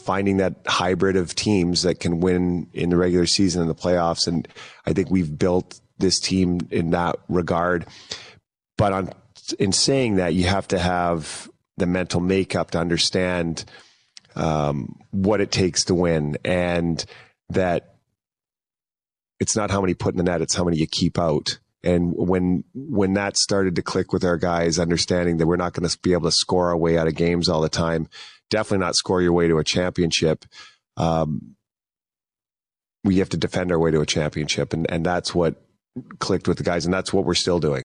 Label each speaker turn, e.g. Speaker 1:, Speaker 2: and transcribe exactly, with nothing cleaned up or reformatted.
Speaker 1: finding that hybrid of teams that can win in the regular season and the playoffs. And I think we've built this team in that regard. But on, in saying that, you have to have the mental makeup to understand um, what it takes to win, and that it's not how many put in the net, it's how many you keep out. And when when that started to click with our guys, understanding that we're not going to be able to score our way out of games all the time, definitely not score your way to a championship. Um, we have to defend our way to a championship, and and that's what clicked with the guys, and that's what we're still doing.